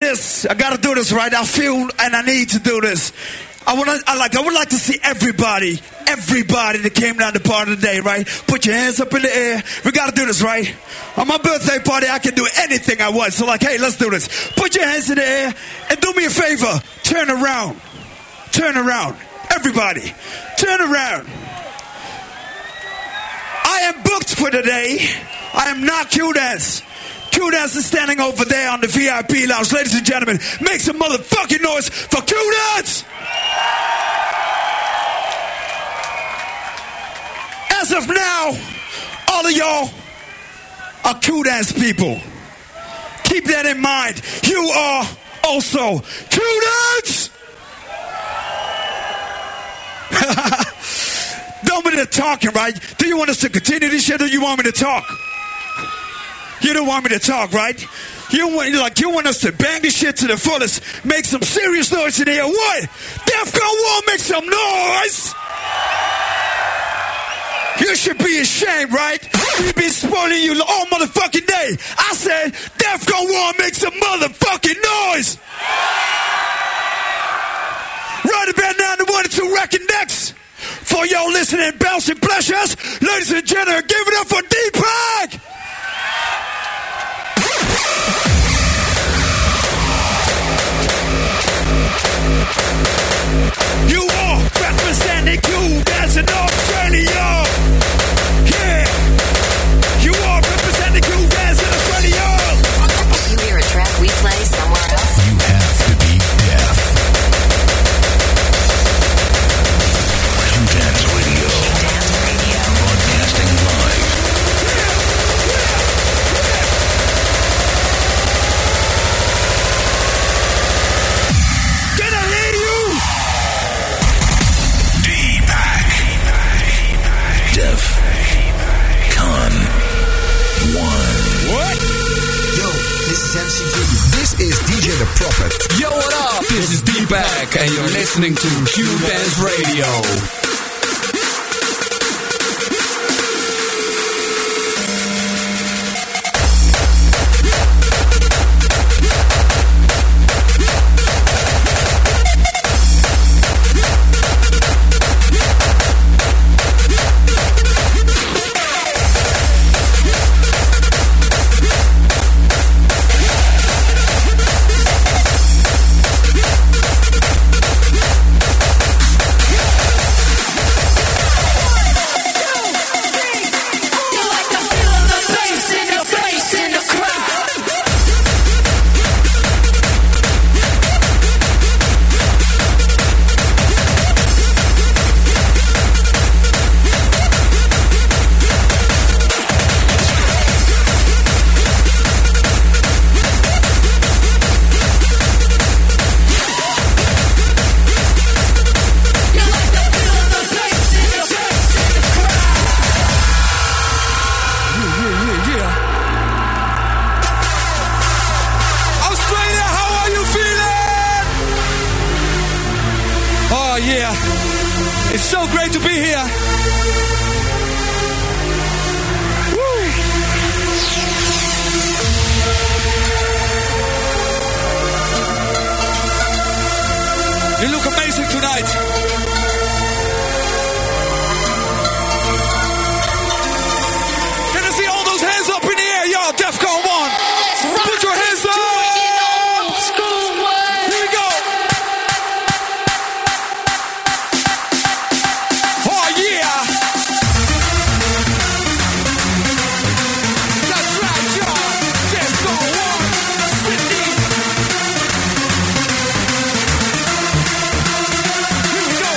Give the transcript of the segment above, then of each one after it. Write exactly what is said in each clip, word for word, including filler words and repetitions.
this. I gotta do this, right? I feel and I need to do this. I want to, I like, I would like to see everybody, everybody that came down to the party today, right? Put your hands up in the air. We gotta do this, right? On my birthday party, I can do anything I want. So like, hey, let's do this. Put your hands in the air and do me a favor. Turn around. Turn around. Everybody, turn around. I am booked for today. I am not Q-Dance. Q-Dance is standing over there on the V I P lounge. Ladies and gentlemen, make some motherfucking noise for Q-Dance! As of now, all of y'all are Q-Dance people. Keep that in mind. You are also Q-Dance! Don't be talking, right? Do you want us to continue this shit or you want me to talk? You don't want me to talk, right? You want, like, you want us to bang this shit to the fullest, make some serious noise in here. What? Defcon one, make some noise! You should be ashamed, right? We've been spoiling you all motherfucking day. I said, Defcon one, make some motherfucking noise! Right about now, the one and two record next. For y'all listening, bouncing pleasures, ladies and gentlemen, give it up for Deepak! You are representing Q-Dance in Australia. Yeah. You are representing Q-Dance in Australia. If you hear a track we play somewhere else, you have to be deaf. Q-Dance Radio. Q-Dance Radio. Broadcasting live. Can I hear you? Deepak. Def Con One. What? Yo, this is M C V. This is D J The Prophet. Yo, what up? This is Deepak, and you're listening to Q-Dance Radio. You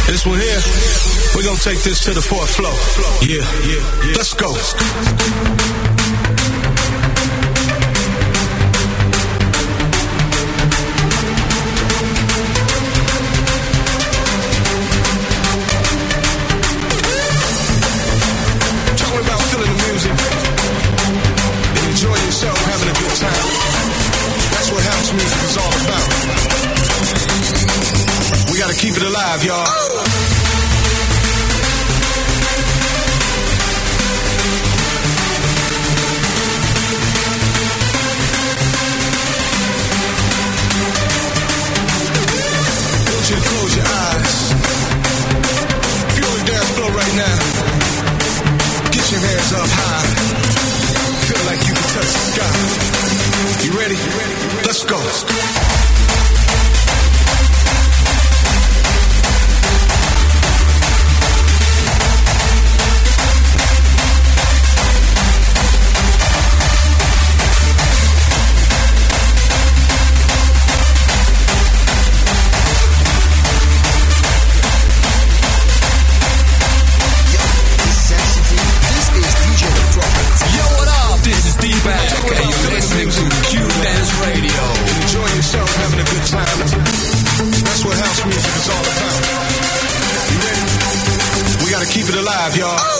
This one here, we're gonna take this to the fourth floor. Yeah, yeah, yeah. Let's go. Talking about feeling the music and enjoying yourself, having a good time. That's what house music is all about. We gotta keep it alive, y'all. You to close your eyes. If you're on the dance floor right now, get your hands up high. Feel like you can touch the sky. You ready? Let's go. Keep it alive, y'all. Oh.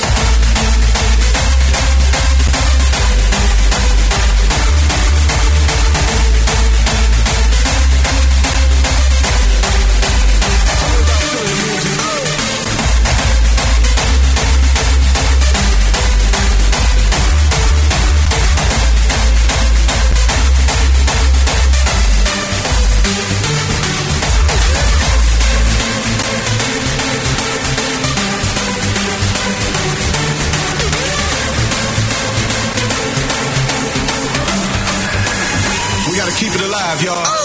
Keep it alive, y'all. Oh.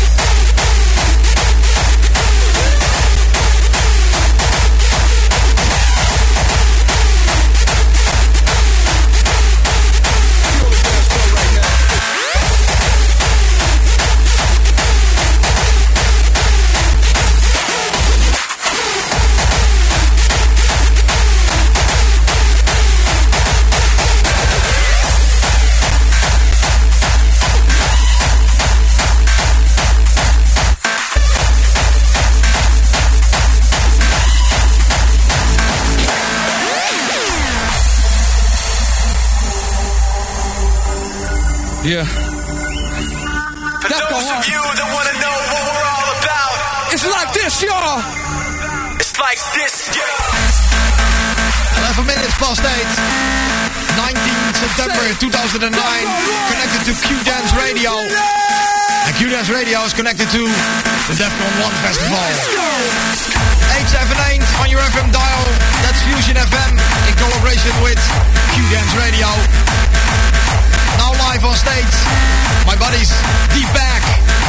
Yeah. For those of you that want to know what we're all about, it's like this, y'all. It's like this, yeah. eleven minutes past eight. nineteenth September two thousand nine. Connected to Q Dance Radio. And Q Dance Radio is connected to the Defcon one Festival. eight seven eight on your F M dial. That's Fusion F M in collaboration with Q Dance Radio. Now live on stage, my buddies, Deep Back.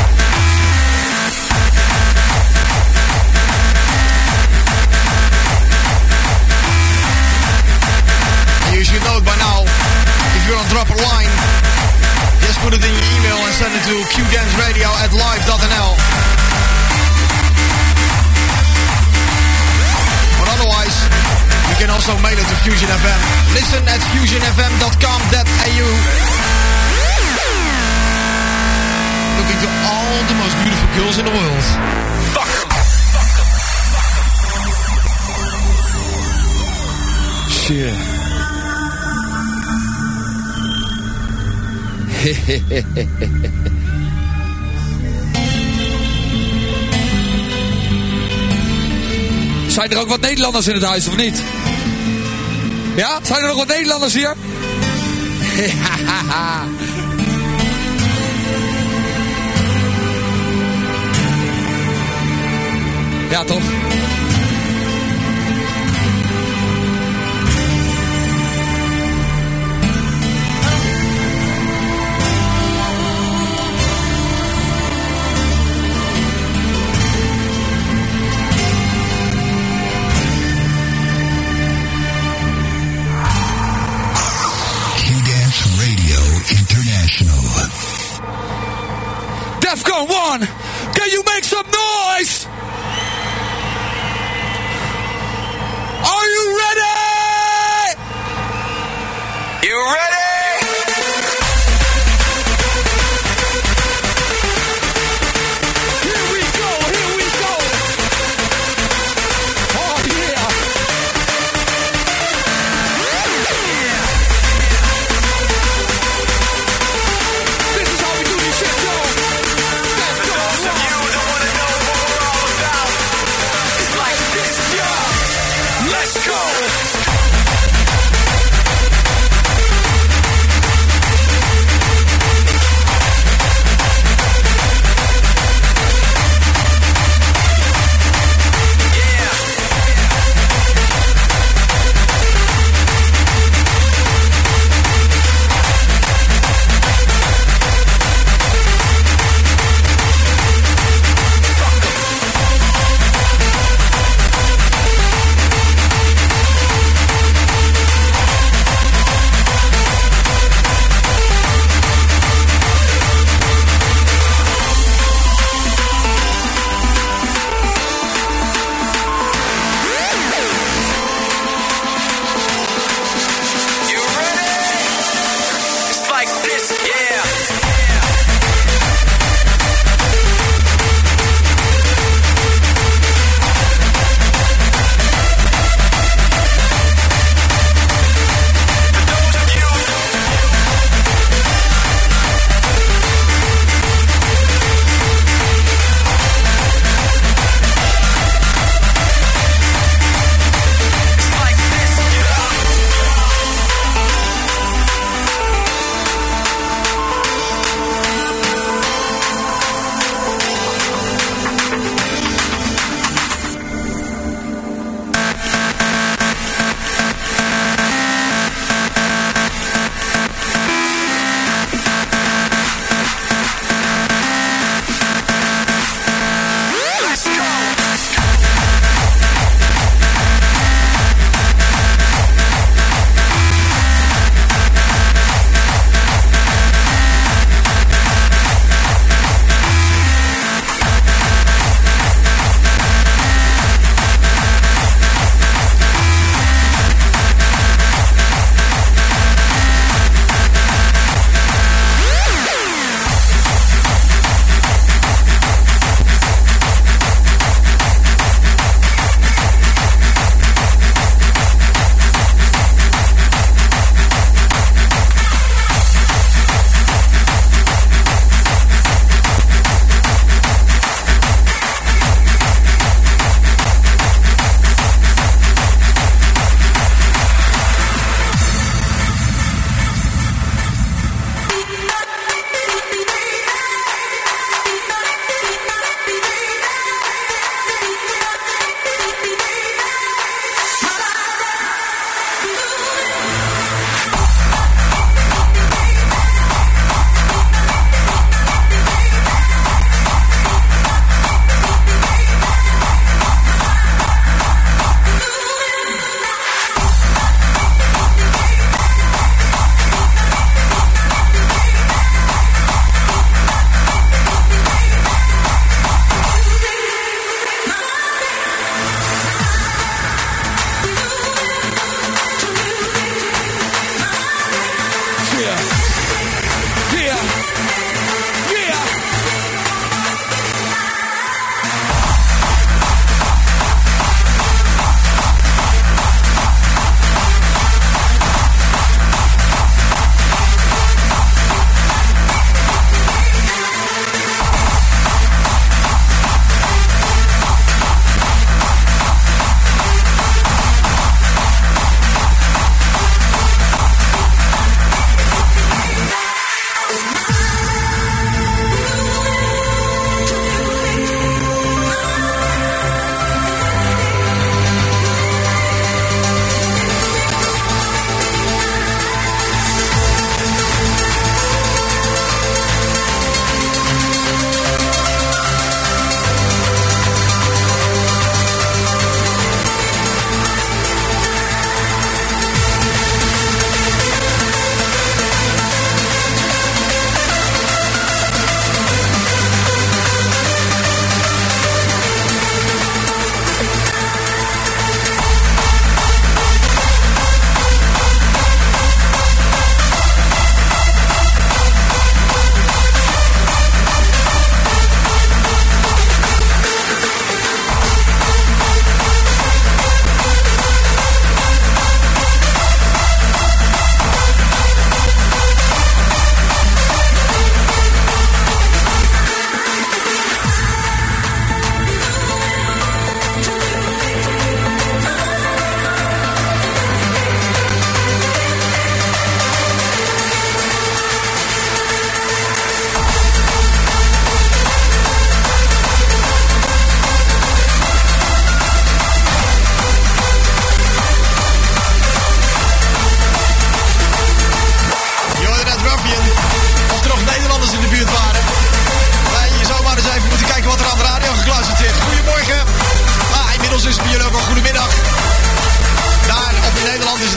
And you should know it by now, if you're on drop a line, just put it in your email and send it to qdanceradio at live dot n l. But otherwise, you can also mail it to Fusion F M. Listen at fusion f m dot com dot a u. Looking to all the most beautiful girls in the world. Fuck em. Shit. Zijn er ook wat Nederlanders in het huis, of niet? Ja? Zijn er nog wat Nederlanders hier? Ja, toch? Defcon one, can you make some noise?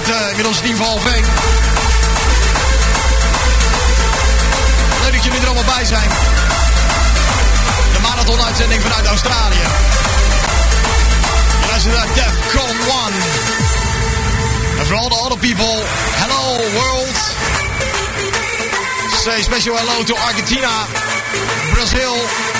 het uh, inmiddels tien voor half één. Leuk dat jullie er allemaal bij zijn. De marathon-uitzending vanuit Australië. Je luistert naar Defcon one. En voor all the other people, hello world. Say special hello to Argentina, Brazil,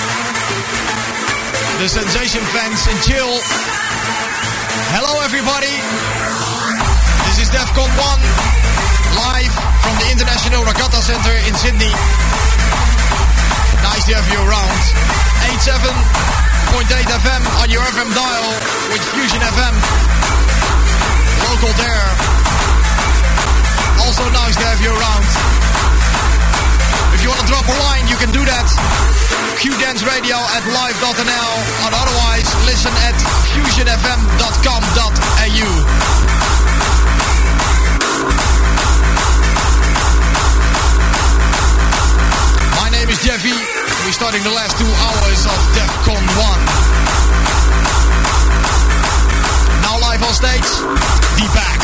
the Sensation fans in Chile. Hello everybody. This is Defcon one, live from the International Regatta Center in Sydney. Nice to have you around. eighty-seven point eight F M on your F M dial with Fusion F M. Local there. Also nice to have you around. If you want to drop a line, you can do that. Q Dance Radio at live dot n l, and otherwise listen at fusion f m dot com dot a u. My name is Jeffy. We're starting the last two hours of Defcon one. Now live on stage, D-Pack.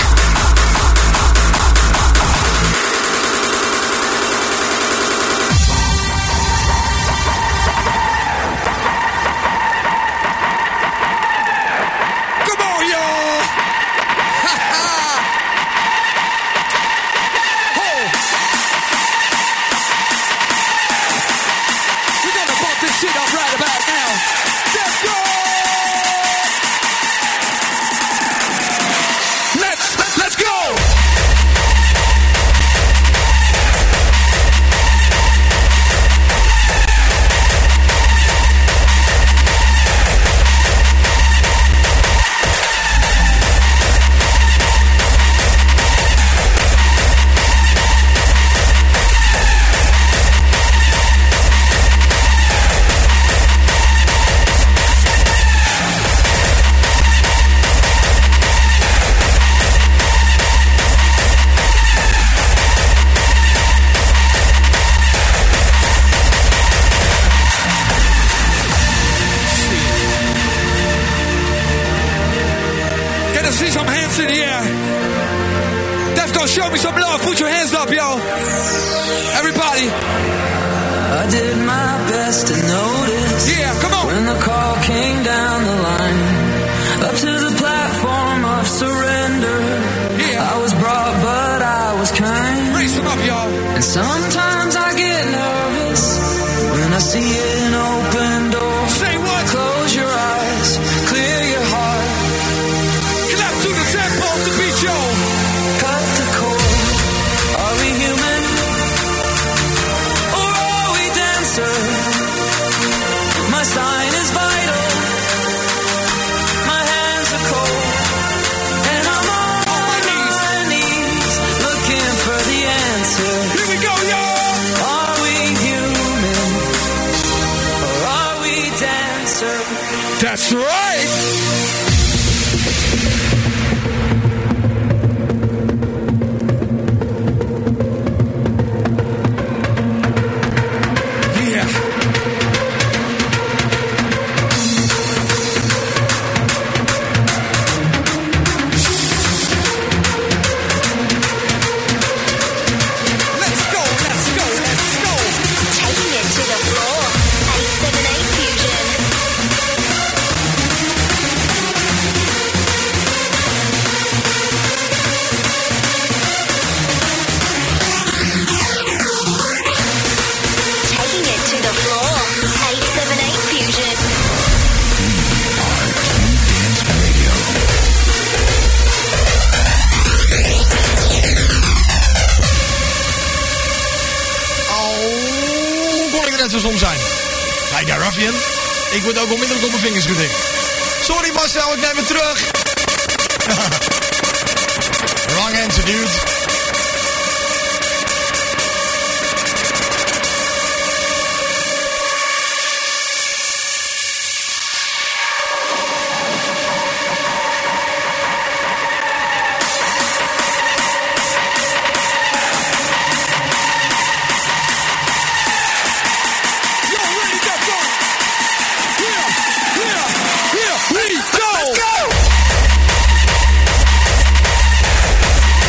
Ik word ook onmiddellijk op mijn vingers gedikt. Sorry Marcel, ik neem het terug. Wrong answer, dude. Let's go!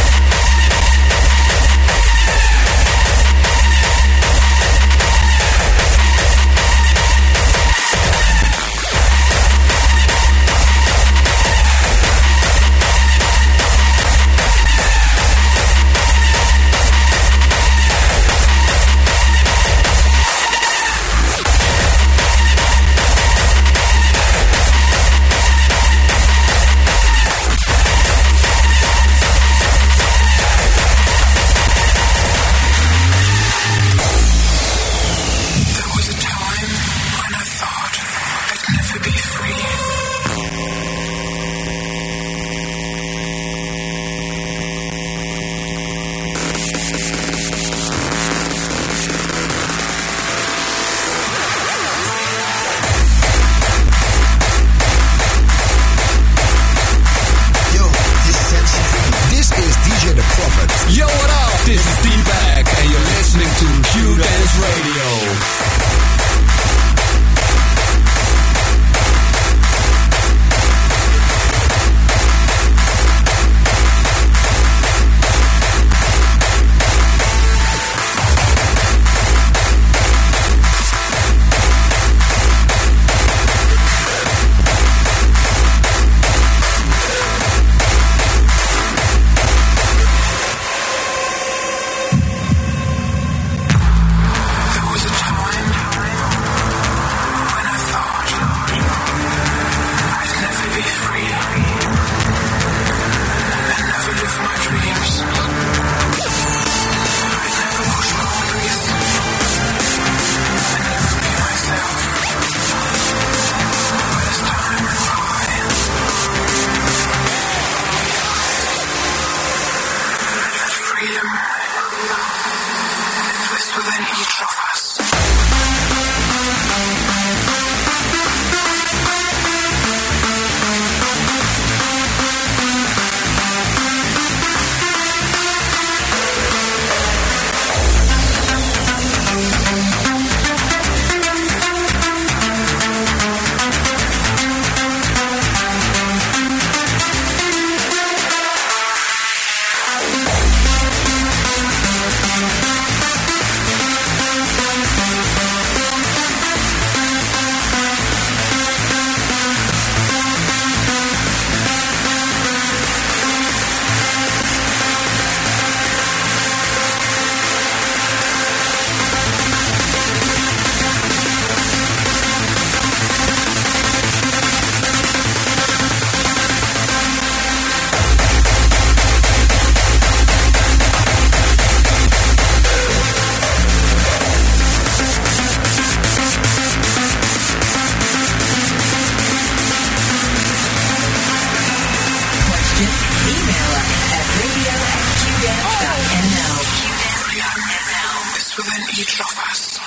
It's within each of us.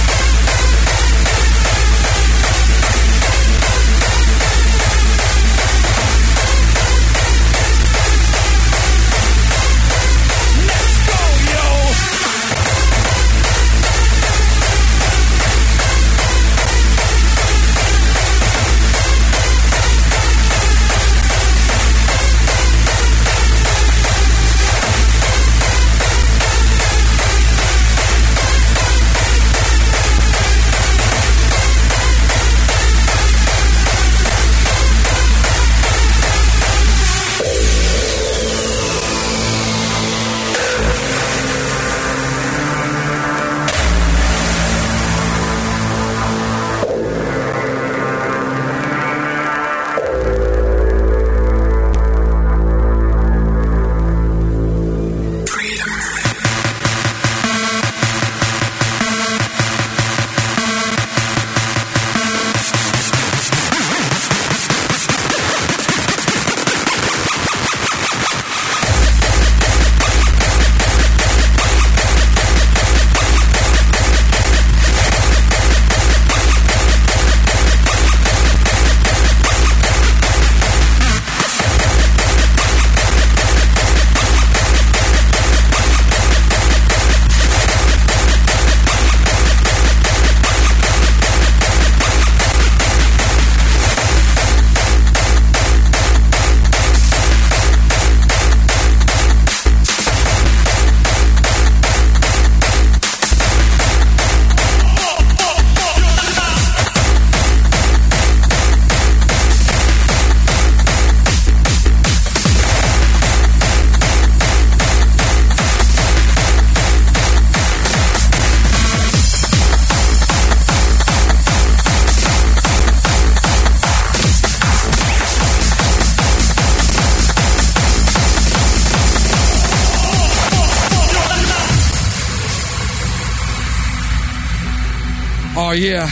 Oh, yeah.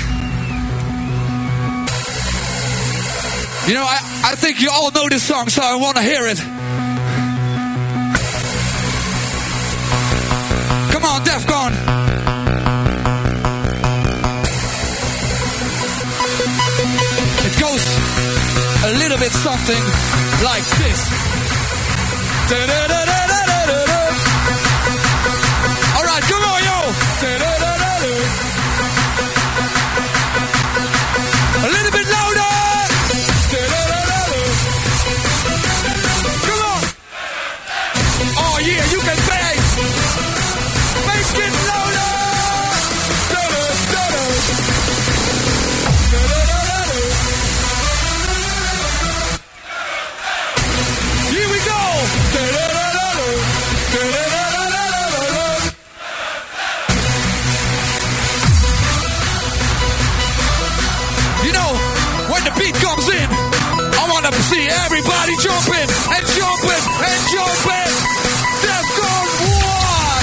You know, I, I think you all know this song, so I want to hear it. Come on, Defcon. It goes a little bit something like this. Da-da-da-da-da-da-da. All right, come on, yo. Da-da-da-da-da. A little bit louder. Come on. Oh yeah, you can say. Make it louder. Here we go. You know, when the beat comes in, I want to see everybody jumping and jumping and jumping. Defcon one.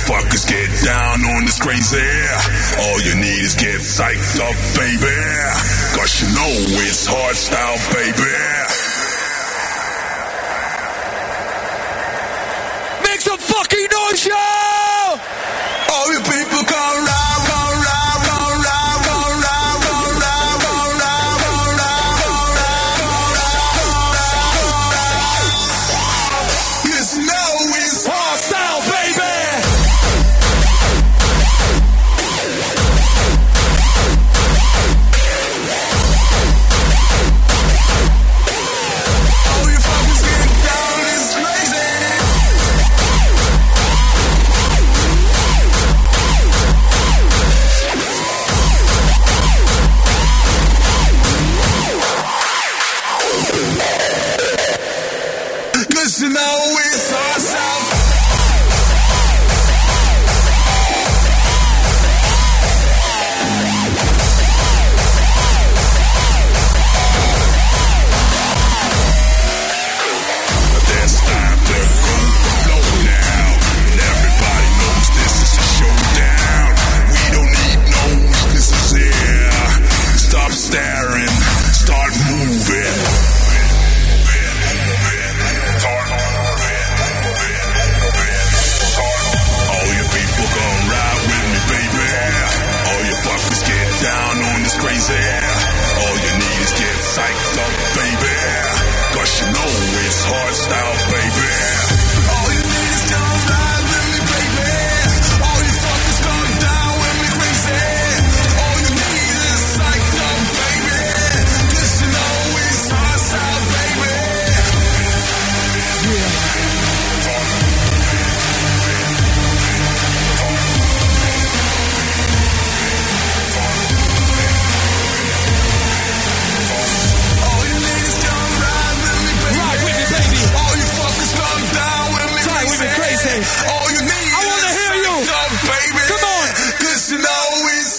fuckers get down on this crazy. All you need is get psyched up, baby. Cause you know it's hardstyle, baby. Make some fucking noise, y'all! All you people come round, come round, come round, come round, come round, come round, come round, come round, come round, come round. Yes, now it's hardstyle, baby! all you fuckers get down is crazy. Cause you know it's awesome. There's time to go flow now. And everybody knows this is a showdown. We don't need no weaknesses here. Stop staring, start moving. All you people gon' ride with me, baby. All you fuckers get down on this crazy. All you need is get psyched up, baby. Cause you know it's hardstyle, baby. All you need is come ride with me, baby. All you fuckers come down with me crazy. All you need is psyched up, baby. Cause you know it's hardstyle, baby. All you need is come ride with me, baby. Ride with me, baby. All you fuckers come down with me, Ride with me, crazy. All you need I wanna is hear you. psyched up, baby. Come on. Cause you know it's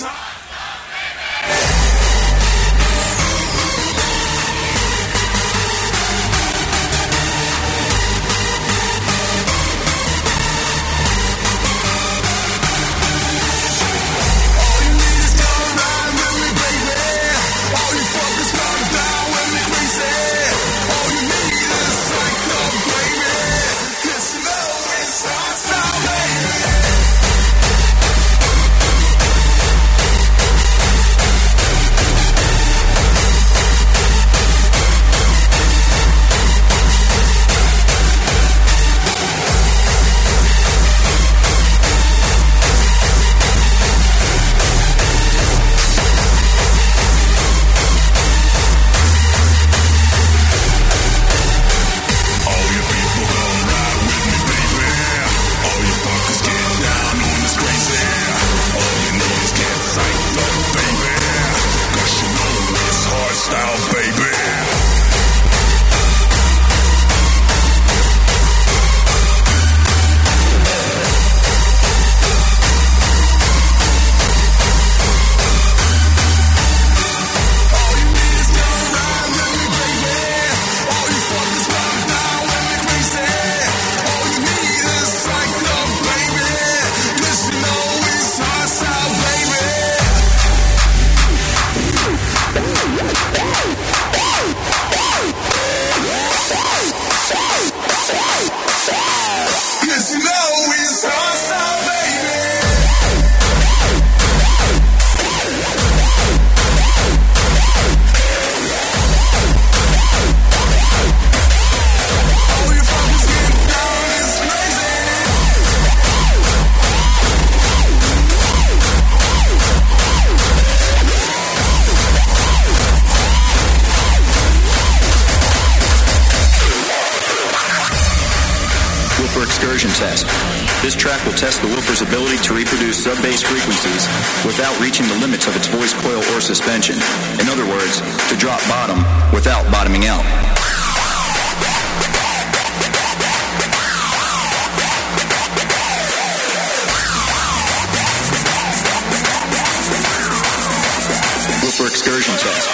all you need is come ride with me, baby. All you fuckers come down with me, crazy. All you need is psyched up, baby. Cause you know it's hardstyle, baby. All you people gon' ride with me, baby. All you fuckers get down on this crazy. All you need is get psyched up, baby. Cause you know it's hardstyle, baby. All you need is come ride with me, baby. All you fuckers come down with me, crazy. All you need is psyched up, baby. Cause you know it's hardstyle, baby. Cause you know it's hardstyle, baby. All you fuckers get down is crazy. Woofer excursion test. This track will test the woofer's ability to reproduce sub-bass frequencies without reaching the limits of its voice coil or suspension. In other words, to drop bottom without bottoming out. Woofer excursion test.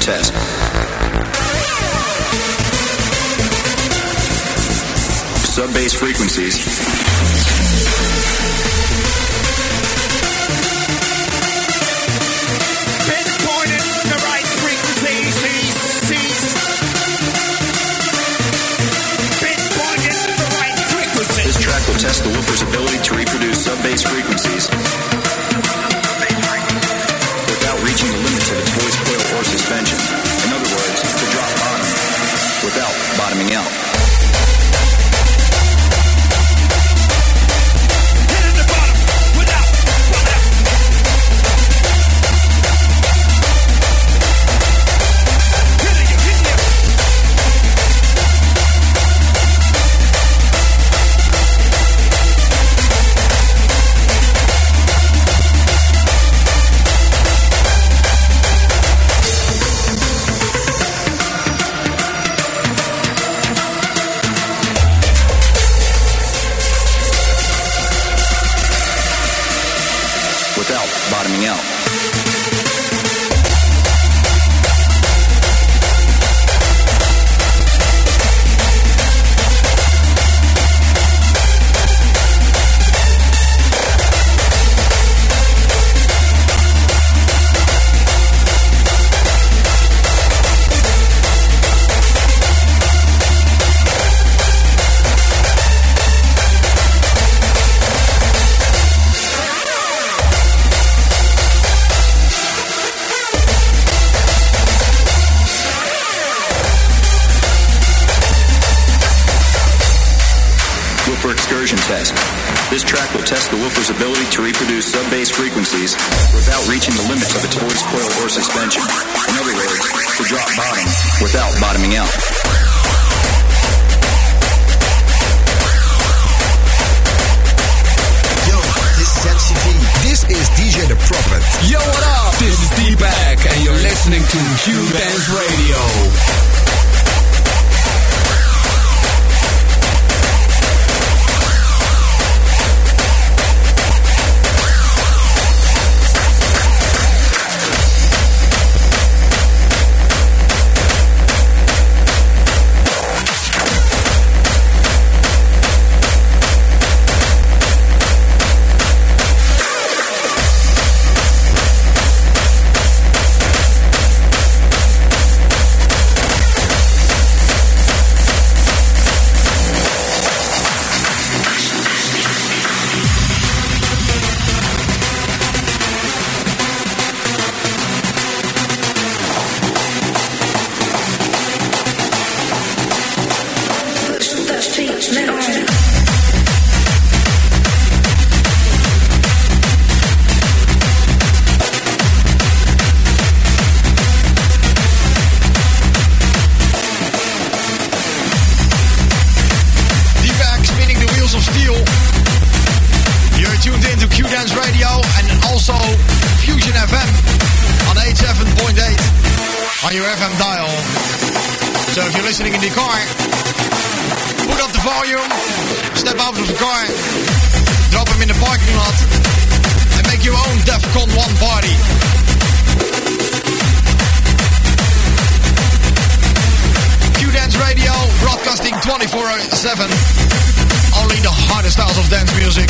test. Sub-bass frequencies. Pinpointing the right frequencies. Pinpointing the right frequencies. This track will test the woofer's ability to reproduce sub-bass frequencies without reaching the limits of its voice coil or suspension. In other words, to drop bottom without bottoming out. Bottoming out. Test. This track will test the woofer's ability to reproduce sub-bass frequencies without reaching the limits of its voice coil or suspension. In other words, to drop bottom without bottoming out. Yo, this is M C V. This is D J The Prophet. Yo, what up? This is D-Back, and you're listening to Q-Dance Radio. On your F M dial. So if you're listening in the car, put up the volume, step out of the car, drop him in the parking lot, and make your own DEFCON one party. Q-Dance Radio, broadcasting twenty-four seven. Only the hardest styles of dance music.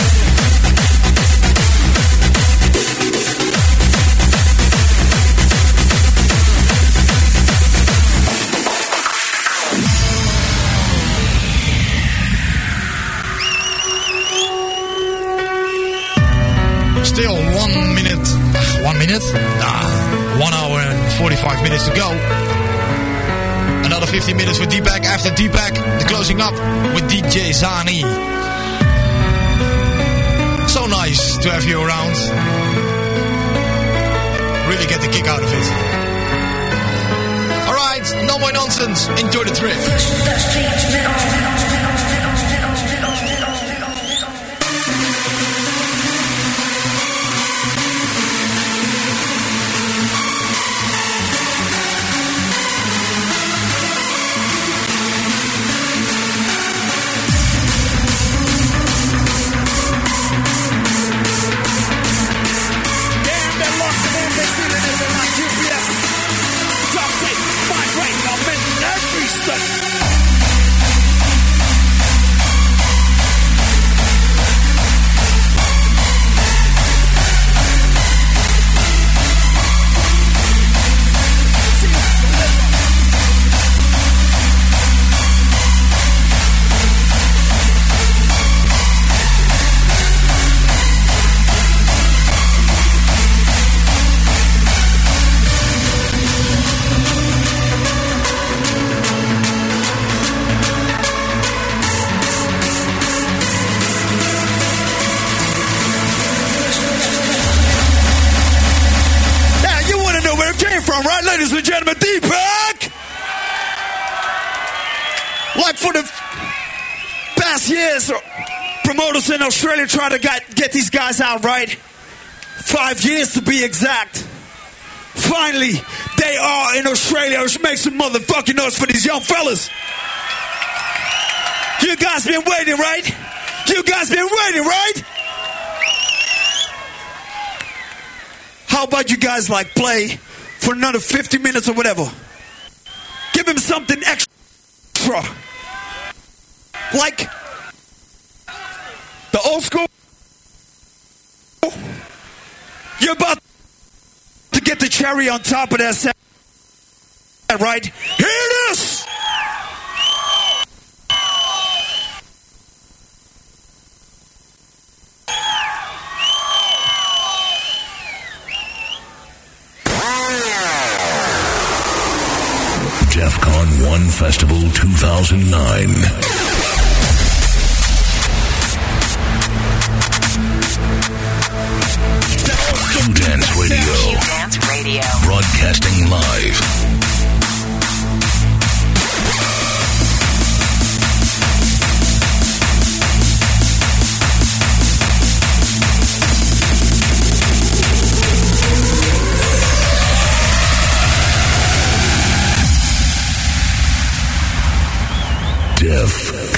Still one minute, one minute? Nah, one hour and forty-five minutes to go. Another fifteen minutes for D-Back. After D-Back, the closing up with D J Zani. So nice to have you around. Really get the kick out of it. Alright, no more nonsense. Enjoy the trip. Damn, that lost the man, they feeling it like U P S. Drop right, ladies and gentlemen, Deepak! Like for the past years, promoters in Australia try to get, get these guys out, right? Five years to be exact. Finally, they are in Australia, which makes some motherfucking noise for these young fellas. You guys been waiting, right? You guys been waiting, right? How about you guys like play for another fifty minutes or whatever? Give him something extra. Like the old school. You're about to get the cherry on top of that set, right? Here it is! DEFCON one Festival two thousand nine. Q-Dance Radio. Q-Dance Radio. Broadcasting live. Def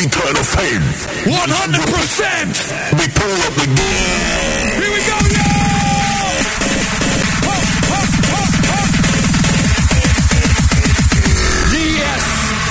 eternal fame. one hundred percent. We pull up again. Here we go, yo! Ho, ho, ho, ho. Yes.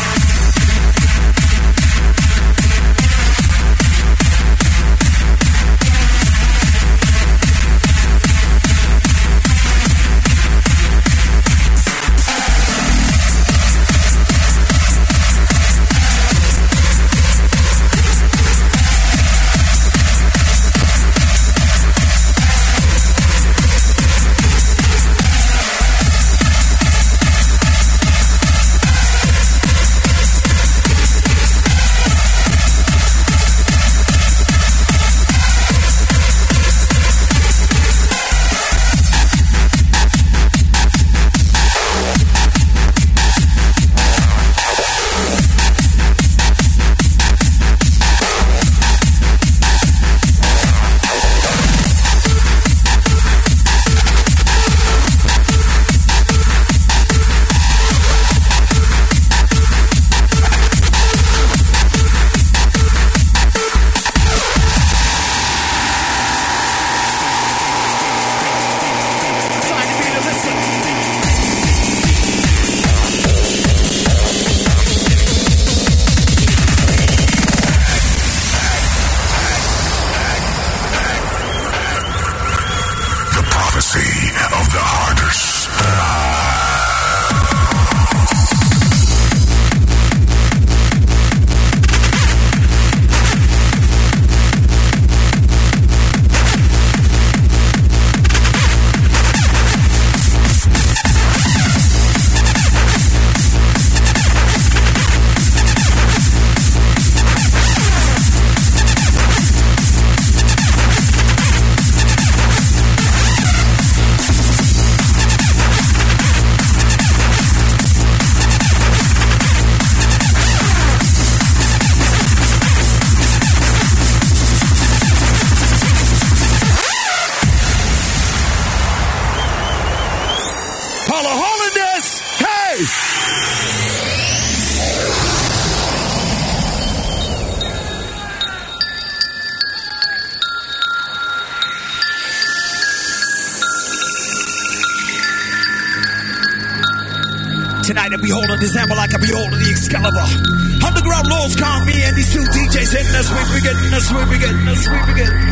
Tonight I be holding this hammer like I be holding the Excalibur. Underground laws calm me and these two D Js hitting us. We be getting us, we be getting us, we be getting.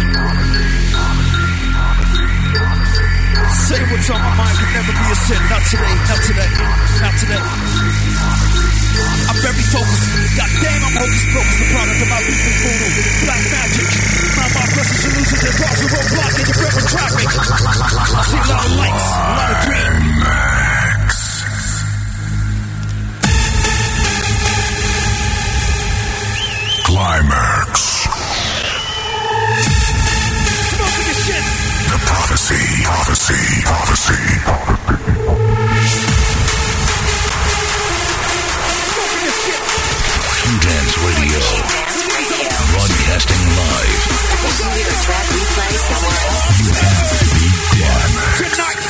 Say what's on my mind can never be a sin. Not today, not today, not today. I'm very focused. God damn, I'm hocus pocus. The product of my people voodoo. Black magic. My my precious illusions and cross the roadblock in the river traffic. I see a lot of lights, a lot of green. Climax. The prophecy, prophecy, prophecy. Q-Dance Radio. Broadcasting live. If you hear a track replay somewhere else, you have to be dead. Tonight.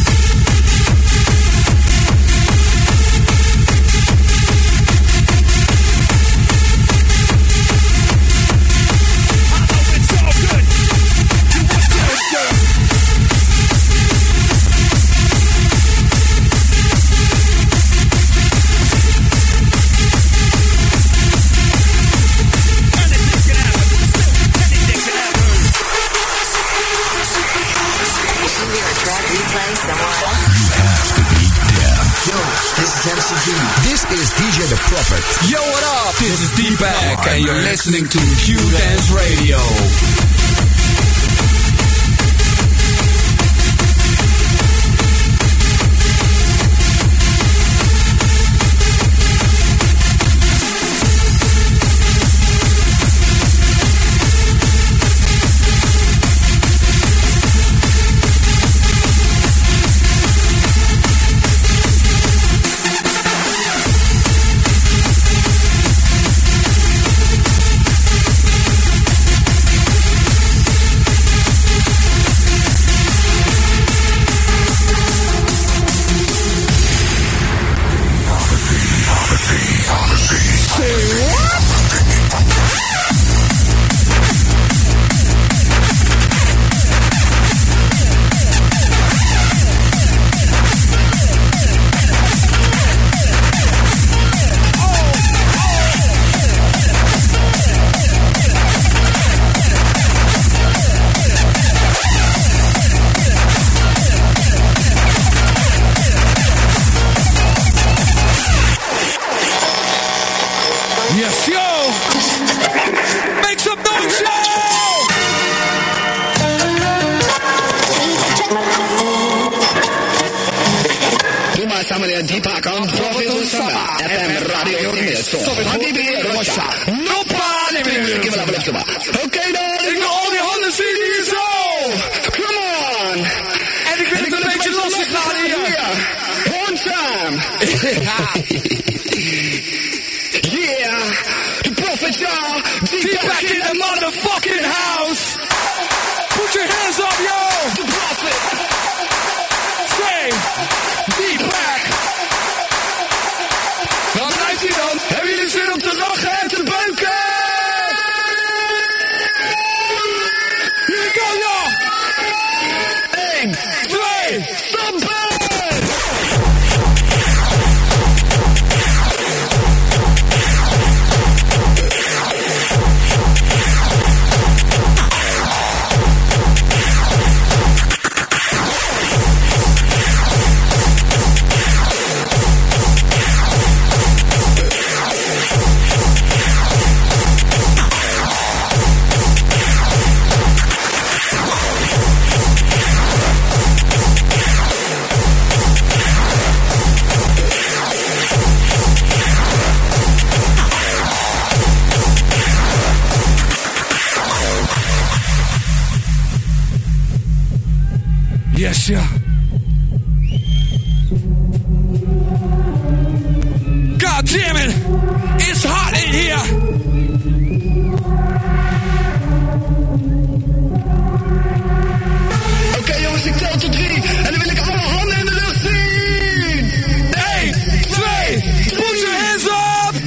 This is D J The Prophet. Yo, what up? This is D-Bag, and you're listening to Q-Dance Radio. Yes, yo! Make some noise, yo! Some of the Deepak on Prophet Summer F M Radio Remesso. No party, give it up, lift them up. Okay, darling, all the handen zien hier zo. Come on. En ik wil het een beetje lastig gaan hier. One time. Yeah, the Prophet Jah, Deepak in the motherfucking house. Put your hands up, yo. The Prophet. Say, Deepak. Waar blijft hij dan? Hebben jullie zin om te lachen en te beuken? Hier go, yo! Eén, twee, stampen! Yes, yeah. God damn it! It's hot in here! Oké okay, jongens, ik tel tot drie en dan wil ik alle handen in de lucht zien! Eén, twee, put your hands up!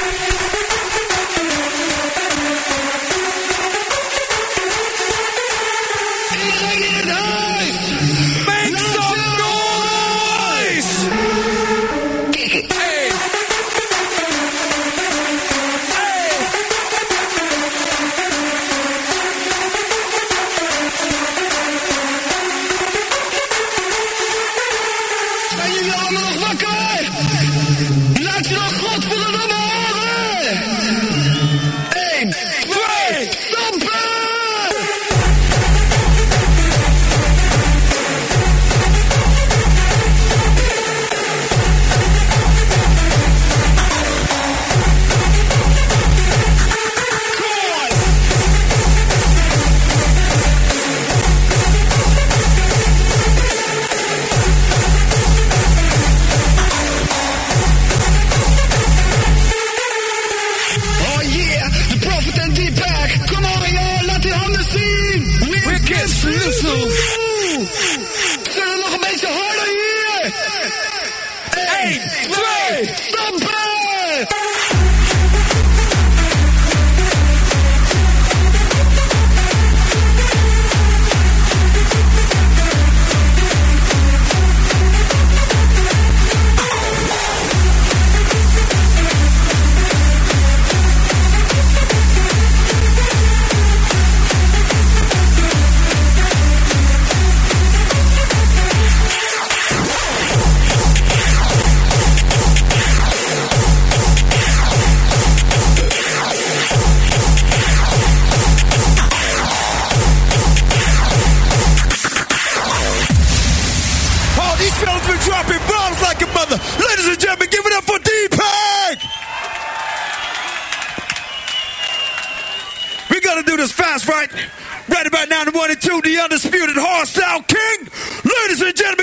Iedereen in huis! Make some noise! Kick it! Hey! Hey! Zijn jullie allemaal nog wakker? Laat je nog godverdomme horen! Eén, twee, stampen! Oh yeah, the Prophet and Deepak. Come on, y'all, laat die handen zien. Wicked Snoozle. Zullen we nog een beetje harder hier? Eén, twee, stampen! Oh, these fellas been dropping bombs like a mother. Ladies and gentlemen, give it up for Deepak! We gotta do this fast, right? Right about now, the one and two, the undisputed hardstyle king. Ladies and gentlemen,